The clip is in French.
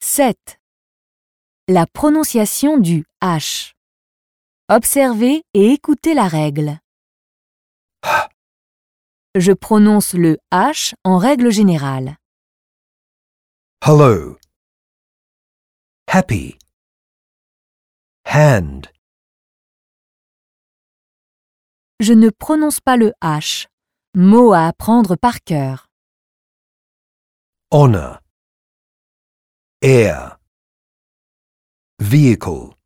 7. La prononciation du H. Observez et écoutez la règle. Je prononce le H en règle générale. Hello. Happy. Hand. Je ne prononce pas le H. Mot à apprendre par cœur. Honor. Air. Vehicle.